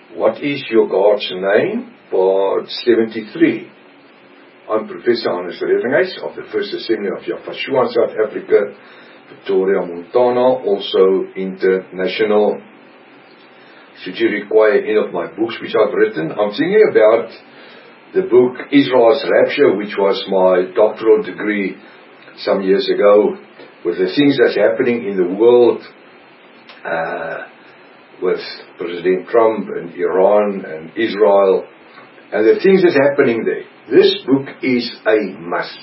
What is your God's name? Part 73. I'm Professor Hannes Redinghuis of the First Assembly of Yafashua, South Africa, Pretoria, Montana, also international. Should you require any of my books which I've written, I'm thinking about the book Israel's Rapture, which was my doctoral degree some years ago, with the things that's happening in the world, with President Trump and Iran and Israel, and the things that's happening there. This book is a must.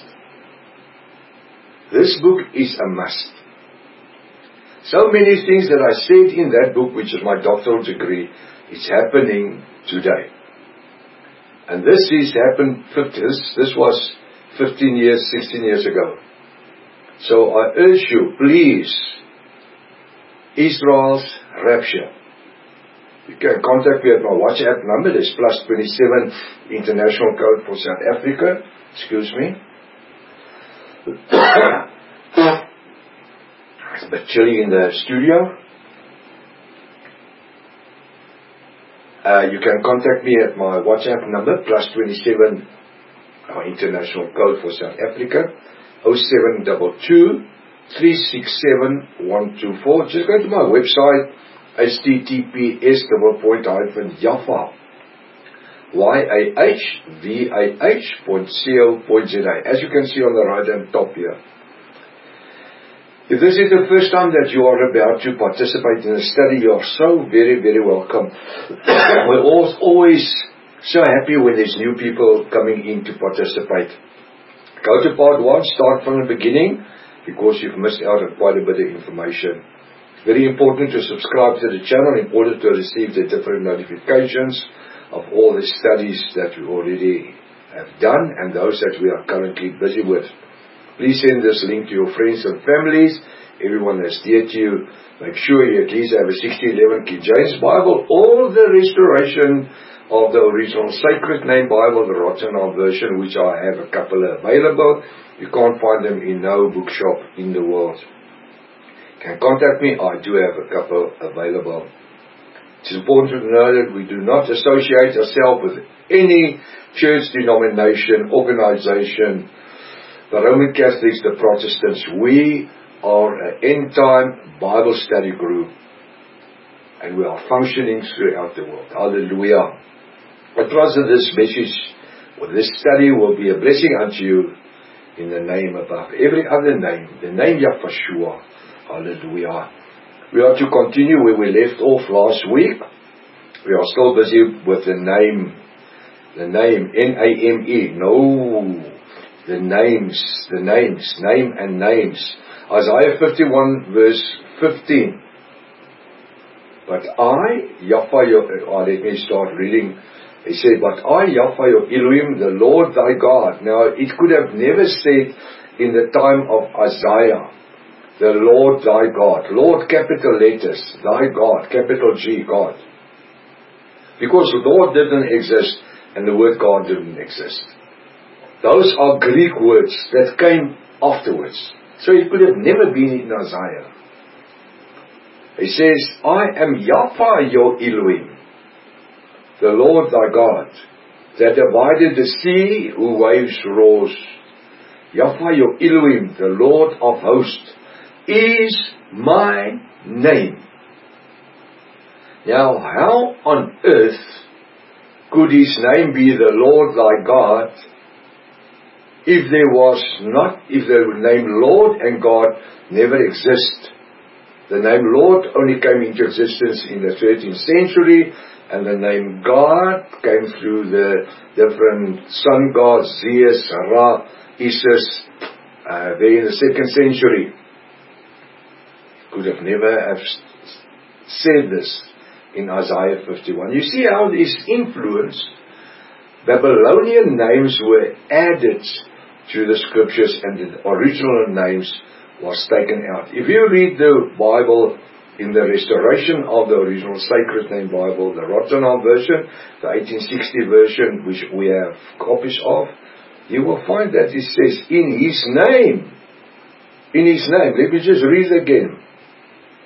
This book is a must. So many things that I said in that book, which is my doctoral degree, is happening today. And this was 15 years, 16 years ago. So I urge you, please, Israel's Rapture. You can contact me at my WhatsApp number. It's +27 international code for South Africa. Excuse me. It's a bit chilly in the studio. You can contact me at my WhatsApp number, +27, our international code for South Africa, 0722 367 124. Just go to my website, https://Yafah, YAHVAH.co.za, as you can see on the right hand top here. If this is the first time that you are about to participate in a study, you are so very, very welcome. We're always so happy when there's new people coming in to participate. Go to part 1, start from the beginning, because you've missed out on quite a bit of information. It's very important to subscribe to the channel in order to receive the different notifications of all the studies that we already have done and those that we are currently busy with. Please send this link to your friends and families, everyone that's dear to you. Make sure you at least have a 1611 King James Bible or the restoration of the original Sacred Name Bible, the Rottenham version, which I have a couple available. You can't find them in no bookshop in the world. You can contact me. I do have a couple available. It's important to know that we do not associate ourselves with any church denomination, organization, the Roman Catholics, the Protestants. We are an end-time Bible study group, and we are functioning throughout the world. Hallelujah. I trust that this message, or this study, will be a blessing unto you in the name above every other name, the name Yafashua. Hallelujah. We are to continue where we left off last week. We are still busy with the name, N-A-M-E. No. The names, name and names. Isaiah 51 verse 15. But I, Yafah, let me start reading. He said, but I, Yafah, your Elohim, the Lord thy God. Now, it could have never said in the time of Isaiah, the Lord thy God. Lord, capital letters, thy God, capital G, God. Because the Lord didn't exist and the word God didn't exist. Those are Greek words that came afterwards. So it could have never been in Isaiah. He says, I am Yafah your Elohim, the Lord thy God, that divided the sea, who waves roars. Yafah your Elohim, the Lord of hosts, is my name. Now, how on earth could his name be the Lord thy God if the name Lord and God never exist? The name Lord only came into existence in the 13th century, and the name God came through the different sun gods, Zeus, Ra, Isis, there in the 2nd century. Could have never have said this in Isaiah 51. You see how this influence, Babylonian names were added to the scriptures and the original names was taken out. If you read the Bible in the restoration of the original Sacred Name Bible, the Rottenham version, the 1860 version, which we have copies of, you will find that it says, in His name. In His name. Let me just read again.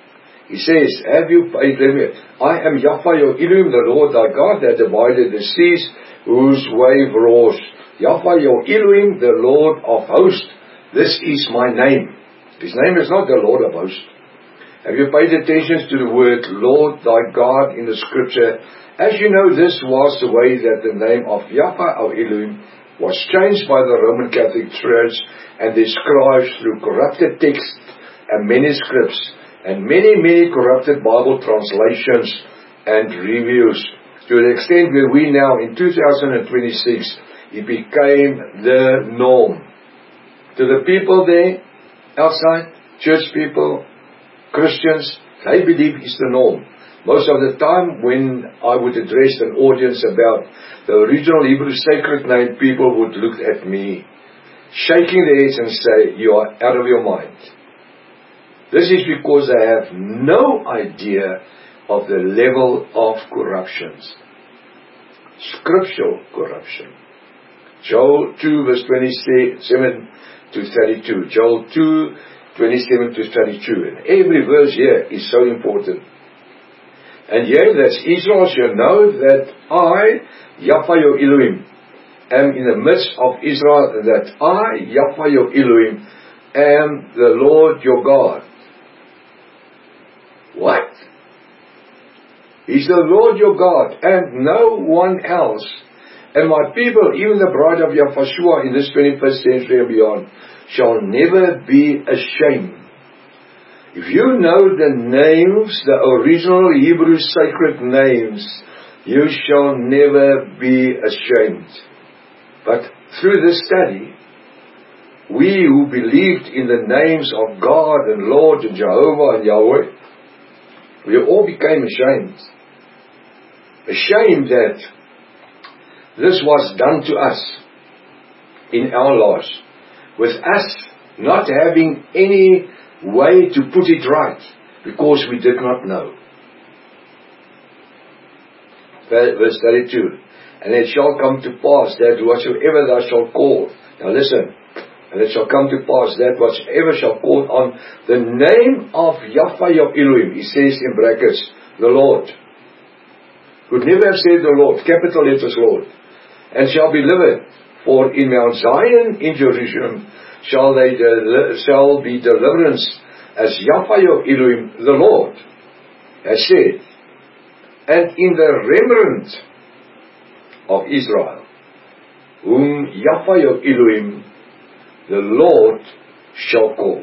He says, have you, I am Yahweh your Elohim, the Lord thy God, that divided the seas, whose wave roars. Yahweh your Elohim, the Lord of hosts. This is my name. His name is not the Lord of hosts. Have you paid attention to the word Lord thy God in the scripture? As you know, this was the way that the name of Yahweh our Elohim was changed by the Roman Catholic Church and their scribes through corrupted texts and manuscripts and many corrupted Bible translations and reviews, to the extent where we now in 2026, it became the norm. To the people there, outside, church people, Christians, they believe it's the norm. Most of the time when I would address an audience about the original Hebrew sacred name, people would look at me, shaking their heads and say, you are out of your mind. This is because they have no idea of the level of corruptions. Scriptural corruption. Joel 2 verse 27 to 32. Joel 2, 27 to 32. And every verse here is so important. And here that Israel shall know that I, Yahweh your Elohim, am in the midst of Israel, and that I, Yahweh your Elohim, am the Lord your God. What? He's the Lord your God, and no one else. And my people, even the bride of Yahushua in this 21st century and beyond, shall never be ashamed. If you know the names, the original Hebrew sacred names, you shall never be ashamed. But through this study, we who believed in the names of God and Lord and Jehovah and Yahweh, we all became ashamed. Ashamed that this was done to us in our lives, with us not having any way to put it right, because we did not know. Verse 32. And it shall come to pass that whatsoever thou shalt call, now listen, and it shall come to pass that whatsoever shall call on the name of Yahweh your Elohim, he says in brackets, the Lord. Could never have said the Lord, capital letters Lord, and shall be delivered. For in Mount Zion in Jerusalem shall be deliverance, as Yahweh your Elohim, the Lord, has said. And in the remnant of Israel, whom Yahweh your Elohim, the Lord, shall call.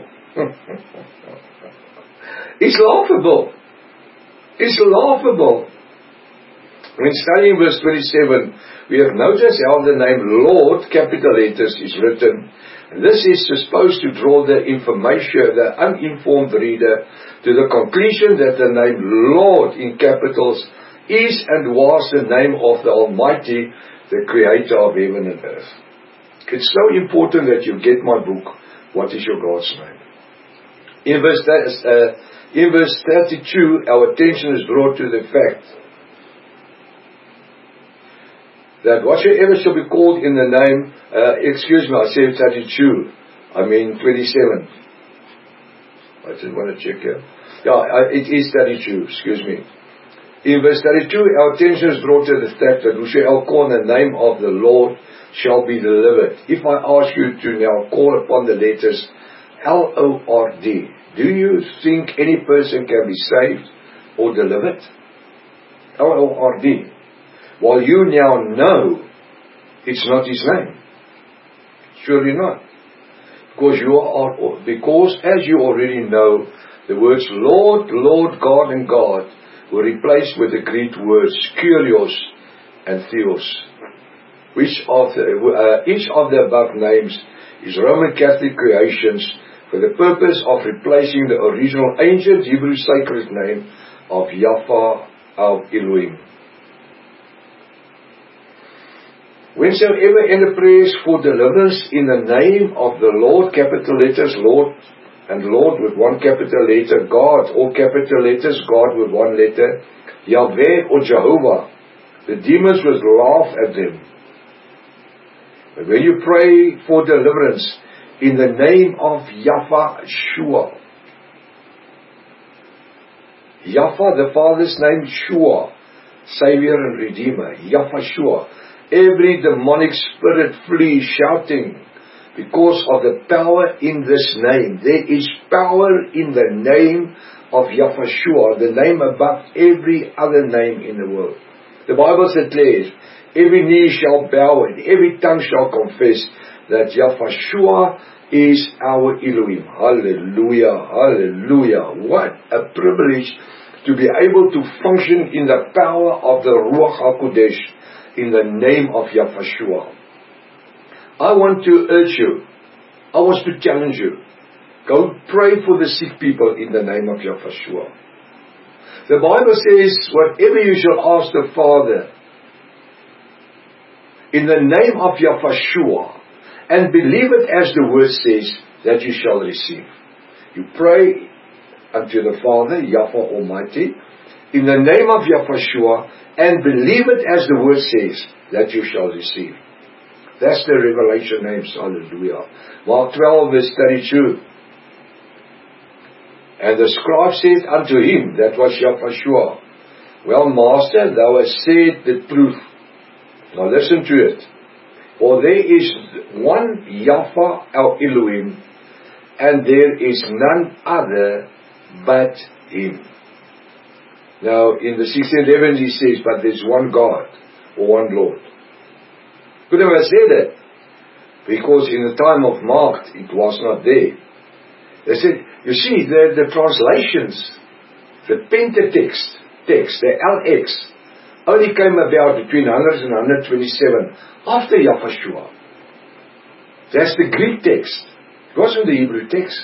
It's laughable. It's laughable. When studying verse 27, we have noticed how the name Lord, capital letters, is written. And this is supposed to draw the the uninformed reader, to the conclusion that the name Lord in capitals is and was the name of the Almighty, the Creator of heaven and earth. It's so important that you get my book, What is Your God's Name? In verse 32, our attention is brought to the fact that whatsoever shall be called in the name, excuse me, I said 32, I mean 27. I just want to check here. Yeah, it is 32, excuse me. In verse 32, our attention is brought to the fact that whosoever call in the name of the Lord shall be delivered. If I ask you to now call upon the letters L-O-R-D, do you think any person can be saved or delivered? L-O-R-D. While you now know it's not his name. Surely not. Because as you already know, the words Lord, Lord, God and God were replaced with the Greek words Kyrios and Theos. Each of the above names is Roman Catholic creations for the purpose of replacing the original ancient Hebrew sacred name of Yahweh our Elohim. Whensoever enter prayers for deliverance in the name of the Lord, capital letters Lord, and Lord with one capital letter, God, all capital letters, God with one letter, Yahweh or Jehovah, the demons will laugh at them. But when you pray for deliverance in the name of Yahushua, Yafa, the Father's name, Shua, Savior and Redeemer. Yafa Shua. Every demonic spirit flee shouting because of the power in this name. There is power in the name of Yahushua, the name above every other name in the world. The Bible declares, every knee shall bow and every tongue shall confess that Yahushua is our Elohim. Hallelujah, hallelujah. What a privilege to be able to function in the power of the Ruach HaKodesh in the name of Yahushua. I want to urge you, I want to challenge you, go pray for the sick people in the name of Yahushua. The Bible says, whatever you shall ask the Father in the name of Yahushua, and believe it as the word says, that you shall receive. You pray unto the Father, Yahweh Almighty, in the name of Yahushua, and believe it as the word says, that you shall receive. That's the revelation names. Hallelujah. Mark 12 verse 32. And the scribe said unto him, that was Yahushua, well, Master, thou hast said the truth. Now listen to it. For there is one Yafa, our Elohim, and there is none other but Him. Now in the 1611 he says, but there's one God, or one Lord. Could have said that, because in the time of Mark it was not there. They said, you see, the translations, the Pentateuch text, the LX, only came about between 100 and 127 after Yahushua. That's the Greek text. It wasn't the Hebrew text.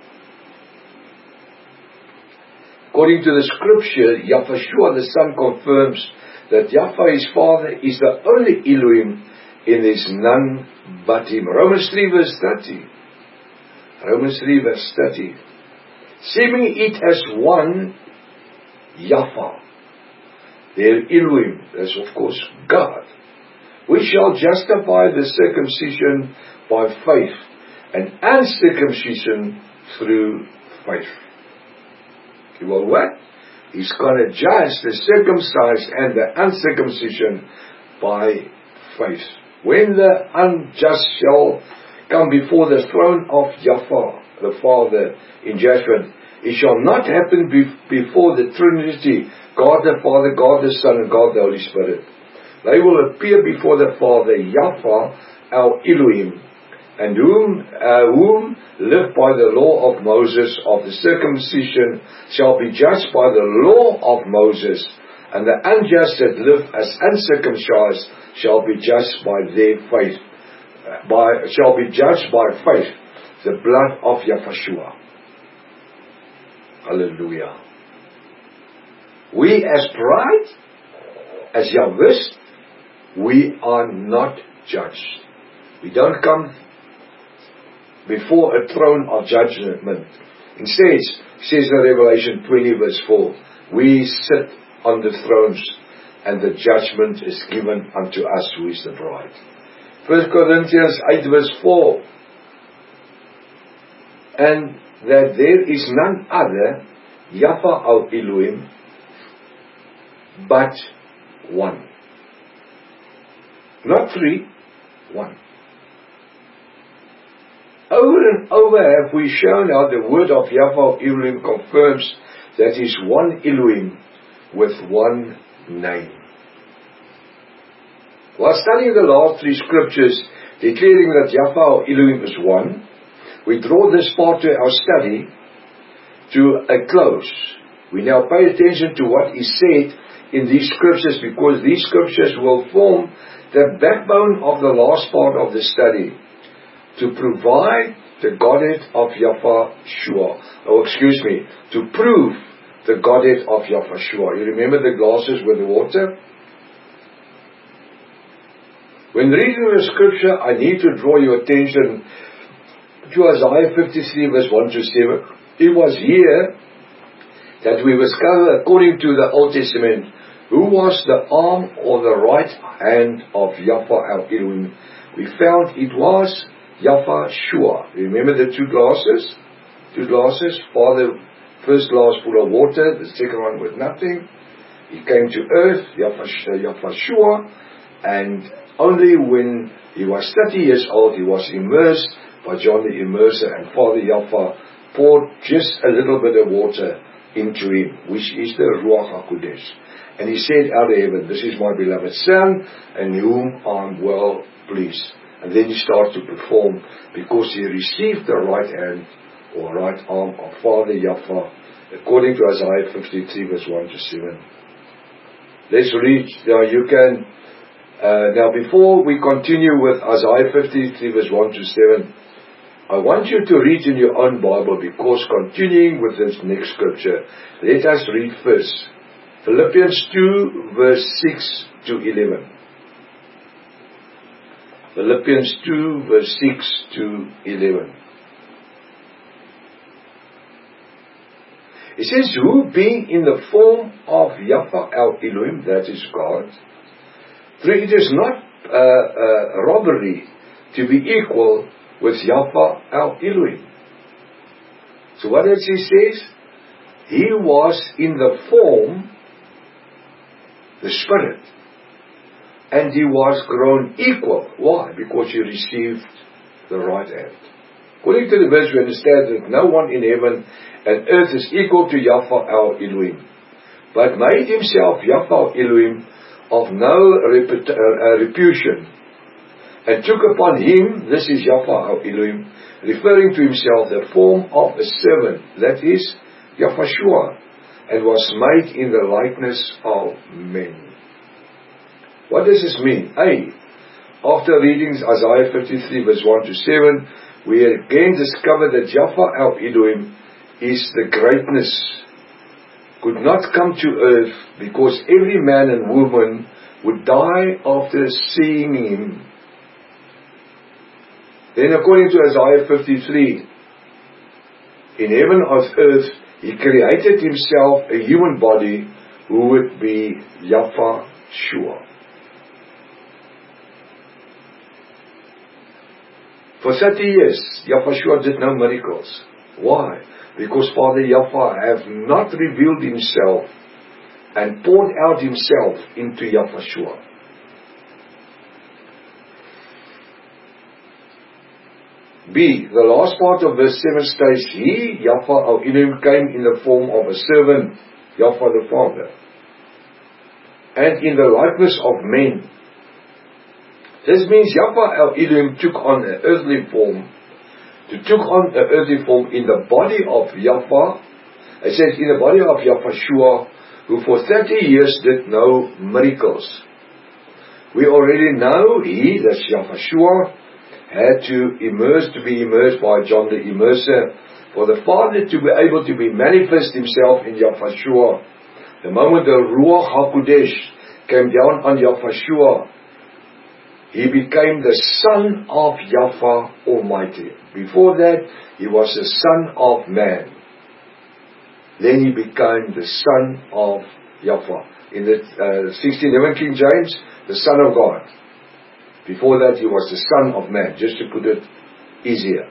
According to the scripture, Yahushua the Son confirms that Yahweh his Father is the only Elohim, and there is none but Him. Romans 3 verse 30. Romans 3 verse 30. Seeming it as one Yahweh, their Elohim, that's of course God. We shall justify the circumcision by faith, and uncircumcision through faith. Okay, well, what? He's going to judge the circumcised and the uncircumcision by faith. When the unjust shall come before the throne of Yahweh the Father in judgment, it shall not happen before the Trinity, God the Father, God the Son, and God the Holy Spirit. They will appear before the Father, Yahweh, our Elohim, and whom live by the law of Moses of the circumcision shall be judged by the law of Moses, and the unjust that live as uncircumcised shall be judged by their faith. Shall be judged by faith, the blood of Yahushua. Hallelujah. We as bride, as Yahweh, we are not judged. We don't come before a throne of judgment. Instead, says in Revelation 20 verse 4, we sit on the thrones, and the judgment is given unto us who is the bride. 1 Corinthians 8 verse 4, and that there is none other, Yahweh our Elohim, but one. Not three, one. Over and over have we shown how the word of Yahweh Elohim confirms that is one Elohim with one name. While studying the last three scriptures declaring that Yahweh Elohim is one, we draw this part to our study to a close. We now pay attention to what is said in these scriptures, because these scriptures will form the backbone of the last part of the study, to provide the Godhead of Yahushua. To prove the Godhead of Yahushua. You remember the glasses with the water? When reading the scripture, I need to draw your attention to Isaiah 53 verse 1 to 7. It was here that we discover, according to the Old Testament, who was the arm or the right hand of Yahweh our Elohim. We found it was Yahushua. Remember the two glasses? Father first glass full of water, the second one with nothing. He came to earth, Yahweh, and only when he was 30 years old, he was immersed by John the Immerser, and Father Yahweh poured just a little bit of water into him, which is the Ruach HaKodesh. And he said out of heaven, "This is my beloved Son, in whom I'm well pleased." And then he started to perform, because he received the right hand or right arm of Father Yahweh, according to Isaiah 53 verse 1 to 7. Let's read. Now you can, now before we continue with Isaiah 53 verse 1 to 7, I want you to read in your own Bible, because continuing with this next scripture, let us read first Philippians 2 verse 6 to 11. Philippians 2 verse 6 to 11. It says, "Who being in the form of Yahweh our Elohim," that is God, "for it is not robbery to be equal with Yahweh our Elohim." So what does he say? He was in the form, the Spirit, and he was grown equal. Why? Because he received the right hand. According to the verse, we understand that no one in heaven and earth is equal to Yahweh our Elohim, but made himself Yahweh our Elohim of no reputation, and took upon him, this is Yahweh our Elohim, referring to himself, the form of a servant, that is Yahushua, and was made in the likeness of men. What does this mean? After reading Isaiah 53 verse 1 to 7, we again discover that Yahweh our Elohim is the greatness, could not come to earth, because every man and woman would die after seeing him. Then according to Isaiah 53, in heaven or earth, he created himself a human body who would be Yahushua. For 30 years, Yahushua did no miracles. Why? Because Father Yahweh have not revealed himself and poured out himself into Yahushua. B. The last part of verse 7 states, "He, Yahweh our Elohim, came in the form of a servant, Yahweh the Father, and in the likeness of men." This means Yahweh our Elohim took on an earthly form, in the body of Yahweh. It says in the body of Yahushua, who for 30 years did no miracles. We already know he, that's Yahushua, had to be immersed by John the Immerser, for the Father to be able to be manifest himself in Yahushua. The moment the Ruach HaKodesh came down on Yahushua, he became the Son of Yahweh Almighty. Before that, he was the Son of Man. Then he became the Son of Yahweh. In the 1611 King James, the Son of God. Before that, he was the Son of Man, just to put it easier.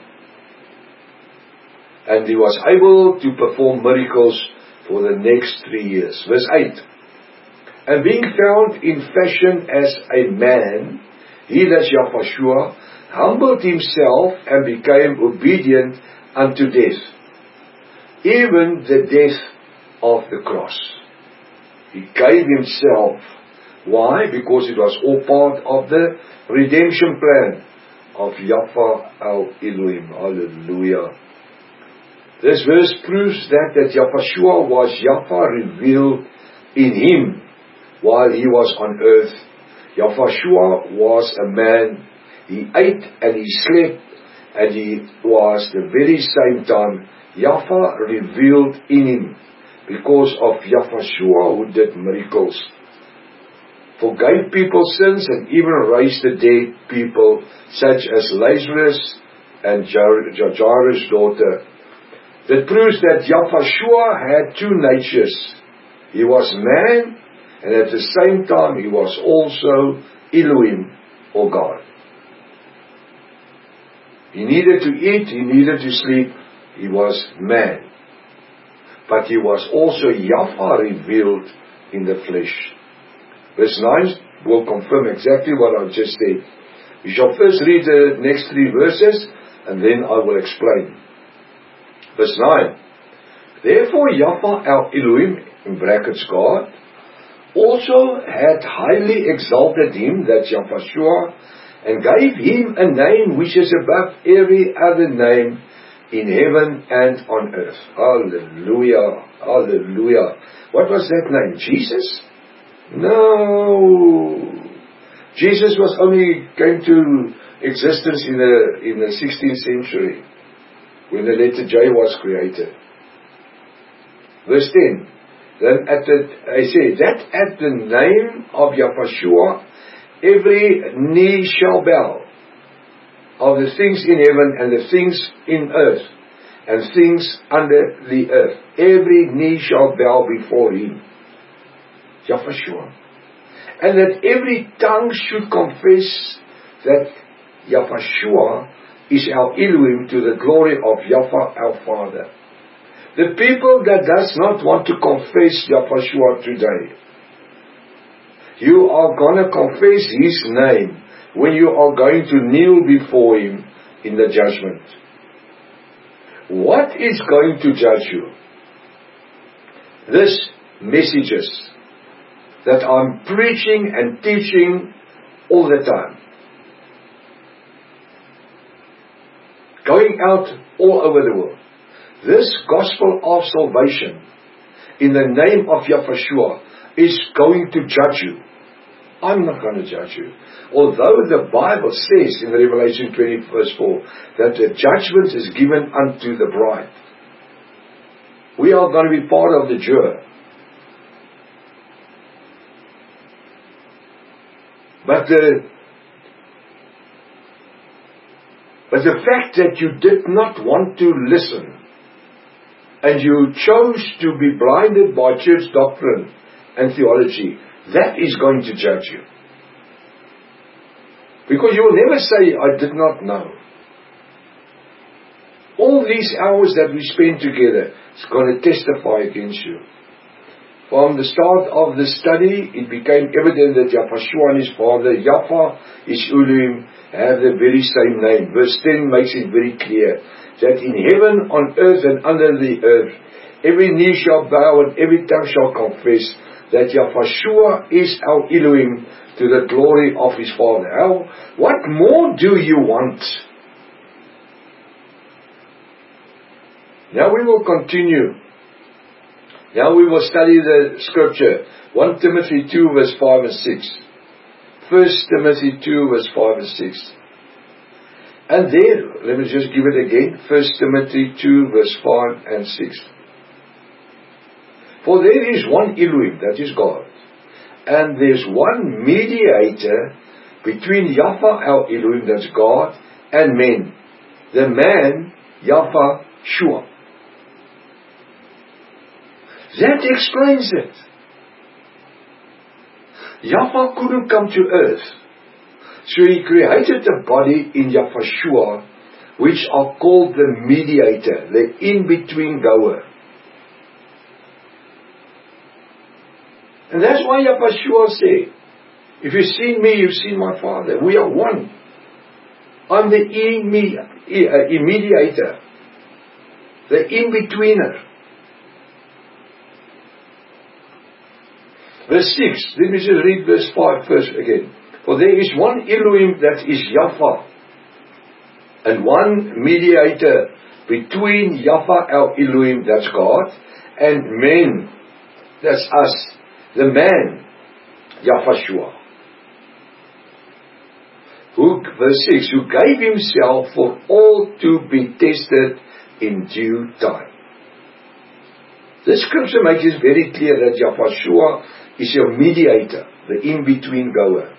And he was able to perform miracles for the next 3 years. Verse 8. "And being found in fashion as a man, he, that's Yahushua, humbled himself and became obedient unto death, even the death of the cross." He gave himself. Why? Because it was all part of the redemption plan of Yahweh our Elohim. Hallelujah. This verse proves that Yahushua was Yahweh revealed in him while he was on earth. Yahushua was a man. He ate and he slept, and he was the very same time Yahweh revealed in him, because of Yahushua, who did miracles, forgave people's sins, and even raised the dead people such as Lazarus and Jairus' daughter. That proves that Yahushua had two natures. He was man, and at the same time he was also Elohim, or God. He needed to eat, he needed to sleep, he was man. but he was also Yahweh revealed in the flesh. Verse 9 will confirm exactly what I've just said. We shall first read the next 3 verses, and then I will explain. Verse 9. Therefore Yahweh our Elohim, in brackets God, also had highly exalted him, that's Yahushua, and gave him a name which is above every other name in heaven and on earth. Hallelujah. Hallelujah. What was that name? Jesus? No. Jesus was only came to existence in the 16th century when the letter J was created. Verse 10. Then I say that at the name of Yahushua every knee shall bow, of the things in heaven and the things in earth and things under the earth. Every knee shall bow before him, Yahushua. And that every tongue should confess that Yahushua is our Elohim, to the glory of Yahweh our Father. The people that does not want to confess Yahushua today, you are going to confess his name when you are going to kneel before him in the judgment. What is going to judge you? These messages that I'm preaching and teaching all the time, going out all over the world. This gospel of salvation in the name of Yahushua is going to judge you. I'm not going to judge you. Although the Bible says in Revelation 20 verse 4 that the judgment is given unto the bride. We are going to be part of the jury. But the fact that you did not want to listen and you chose to be blinded by church doctrine and theology, that is going to judge you. Because you will never say, I did not know. All these hours that we spend together is going to testify against you. From the start of the study, it became evident that Yahushua and his father, Yahweh, his Elohim, have the very same name. Verse 10 makes it very clear that in heaven, on earth, and under the earth, every knee shall bow and every tongue shall confess that Yahushua is our Elohim, to the glory of his Father. What more do you want? Now we will continue. Now we will study the scripture. 1 Timothy 2 verse 5 and 6. 1 Timothy 2 verse 5 and 6. And there, let me just give it again. 1 Timothy 2 verse 5 and 6. For there is one Elohim, that is God. And there's one mediator between Yahweh our Elohim, that's God, and men. The man, Yahushua. That explains it. Yahweh couldn't come to earth. So he created a body in Yahushua, which are called the mediator, the in-between goer. And that's why Yahushua said, if you've seen me, you've seen my Father. We are one. I'm the mediator, the in-betweener. Verse 6, let me just read verse 5 first again. For there is one Elohim, that is Yahweh, and one mediator between Yahweh our Elohim, that's God, and men, that's us, the man, Yahushua. Verse 6, who gave himself for all to be tested in due time. The scripture makes it very clear that Yahushua is your mediator, the in-between goer.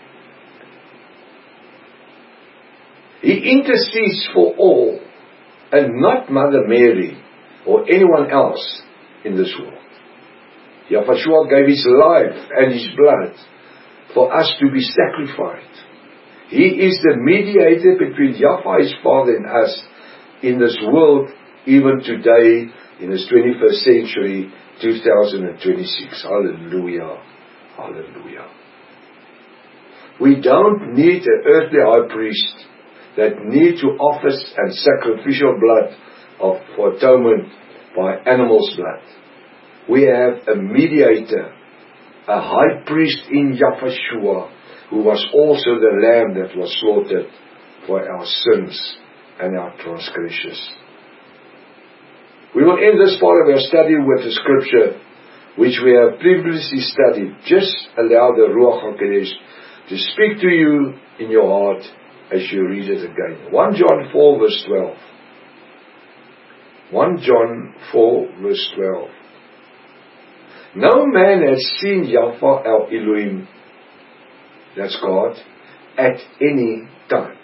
He intercedes for all, and not Mother Mary or anyone else in this world. Yahushua gave his life and his blood for us to be sacrificed. He is the mediator between Yahweh his Father and us in this world, even today, in this 21st century, 2026. Hallelujah. Hallelujah. We don't need an earthly high priest that need to offer and sacrificial blood for atonement by animal's blood. We have a mediator, a high priest in Yahshua, who was also the lamb that was slaughtered for our sins and our transgressions. We will end this part of our study with a scripture which we have previously studied. Just allow the Ruach HaKodesh to speak to you in your heart as you read it again. 1 John 4 verse 12. 1 John 4 verse 12. No man has seen Yahweh our Elohim, that's God, at any time.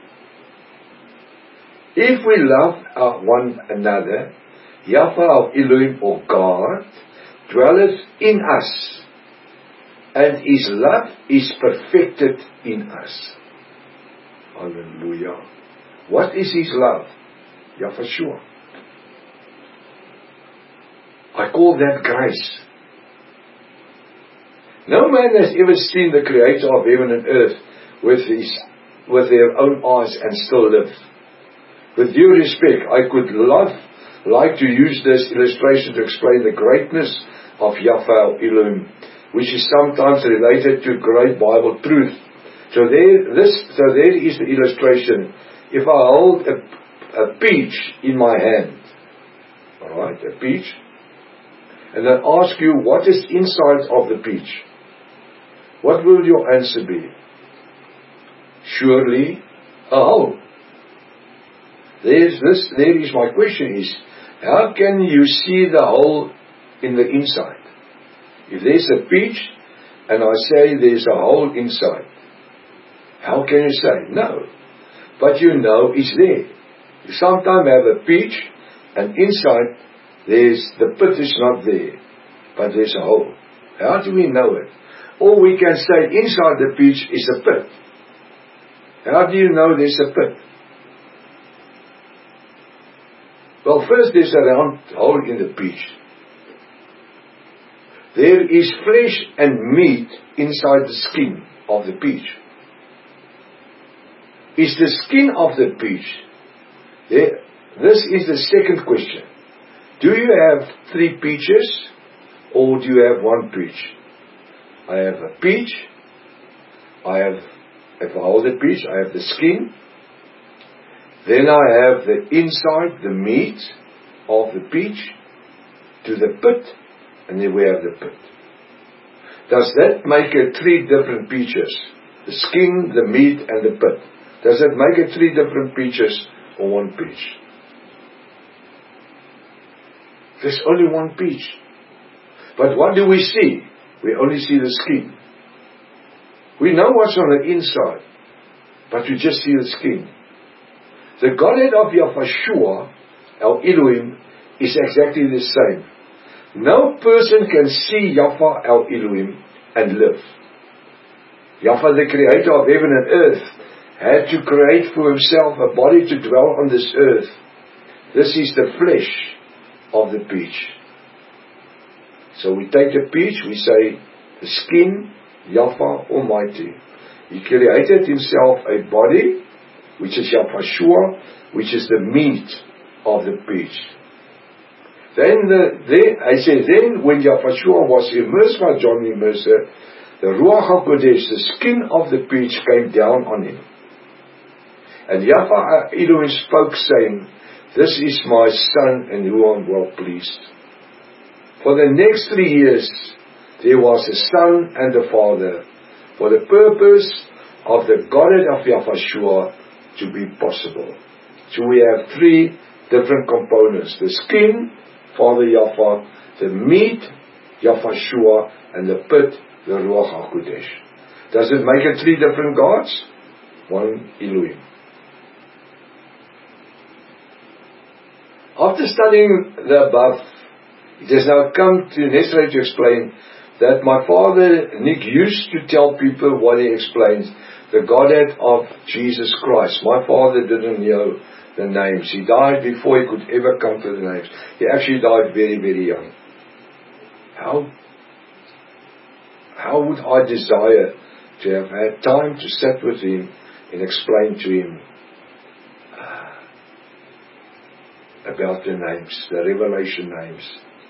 If we love one another, Yahweh our Elohim, or God, dwelleth in us, and His love is perfected in us. Hallelujah. What is His love? Yahshua. I call that grace. No man has ever seen the Creator of heaven and earth with their own eyes and still live. With due respect, I could like to use this illustration to explain the greatness of Yahweh Elohim, which is sometimes related to great Bible truth. So there is the illustration. If I hold a peach in my hand, alright, a peach, and I ask you what is inside of the peach, what will your answer be? Surely a hole. There is my question is, how can you see the hole in the inside? If there's a peach and I say there's a hole inside, how can you say? No. But you know it's there. You sometimes have a peach and inside the pit is not there, but there's a hole. How do we know it? Or we can say inside the peach is a pit. How do you know there's a pit? Well, first there's a round hole in the peach. There is flesh and meat inside the skin of the peach. Is the skin of the peach there? This is the second question. Do you have 3 peaches or do you have 1 peach? I have a peach. If I hold the peach, I have the skin. Then I have the inside, the meat of the peach to the pit, and then we have the pit. Does that make it 3 different peaches? The skin, the meat, and the pit. Does that make it 3 different peaches or 1 peach? There's only 1 peach. But what do we see? We only see the skin. We know what's on the inside, but we just see the skin. The Godhead of Yahshua, our Elohim, is exactly the same. No person can see Yahweh, our Elohim, and live. Yahweh, the Creator of heaven and earth, had to create for Himself a body to dwell on this earth. This is the flesh of the peach. So we take the peach, we say, the skin, Yahweh Almighty. He created Himself a body, which is Yahshua, which is the meat of the peach. Then when Yahshua was immersed by John the Immerser, the Ruach HaKodesh, the skin of the peach, came down on Him. And Yahweh Elohim spoke, saying, this is my Son, in whom I am well pleased. For the next 3 years, there was a Son and a Father, for the purpose of the Godhead of Yahshua to be possible. So we have 3 different components. The skin, Father Yahweh, the meat, Yahshua, and the pit, the Ruach HaKodesh. Does it make it 3 different gods? 1 Elohim. After studying the above, it has now come to necessary to explain that my father Nick used to tell people what he explains, the Godhead of Jesus Christ. My father didn't know the names. He died before he could ever come to the names. He actually died very, very young. How would I desire to have had time to sit with him and explain to him about the names, the revelation names.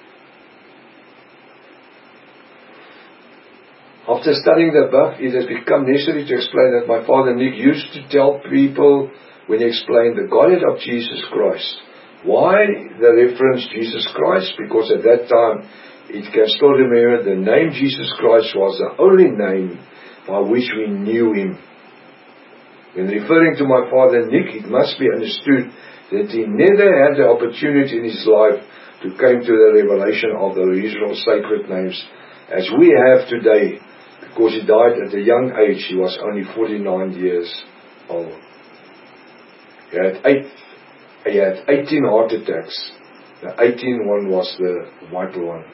After studying the above, it has become necessary to explain that my father Nick used to tell people when he explained the Godhead of Jesus Christ. Why the reference Jesus Christ? Because at that time, it can still remember the name Jesus Christ was the only name by which we knew him. When referring to my father Nick, it must be understood that he never had the opportunity in his life to come to the revelation of the original sacred names as we have today, because he died at a young age. He was only 49 years old. He had 18 heart attacks. The 18th one was the vital one.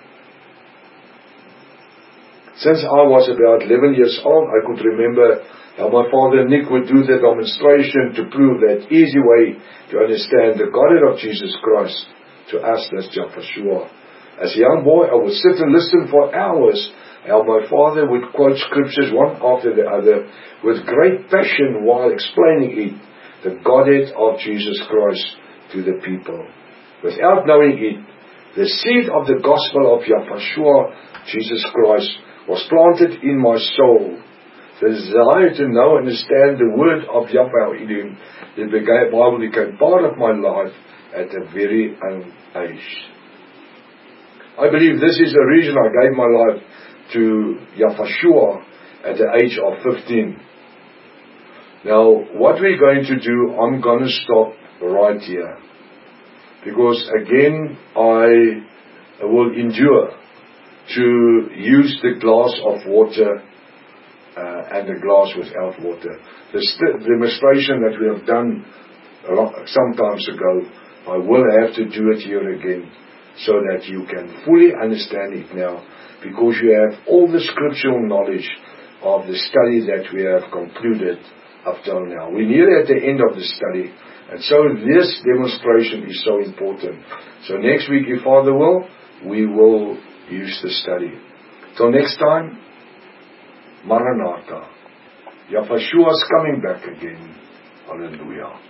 Since I was about 11 years old, I could remember how my father Nick would do the demonstration to prove that easy way to understand the Godhead of Jesus Christ to us as Yahshua. As a young boy, I would sit and listen for hours how my father would quote scriptures one after the other with great passion while explaining it, the Godhead of Jesus Christ, to the people. Without knowing it, the seed of the gospel of Yahshua Jesus Christ was planted in my soul. The desire to know and understand the word of Yahweh Elohim, the Bible became part of my life at a very young age. I believe this is the reason I gave my life to Yahshua at the age of 15. Now, what we're going to do, I'm going to stop right here. Because again, I will endure to use the glass of water and the glass without water. The demonstration that we have done some times ago, I will have to do it here again so that you can fully understand it now, because you have all the scriptural knowledge of the study that we have concluded up till now. We're nearly at the end of the study, and so this demonstration is so important. So next week, if Father will, we will use the study. Till next time, Maranatha. Yahshua is coming back again. Hallelujah.